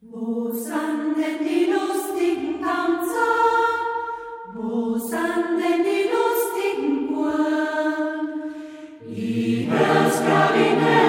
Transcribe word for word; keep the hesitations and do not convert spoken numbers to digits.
Wo sind denn die lustigen Tanzer? Wo sind denn die lustigen Burm? Ich hör's Klarinett.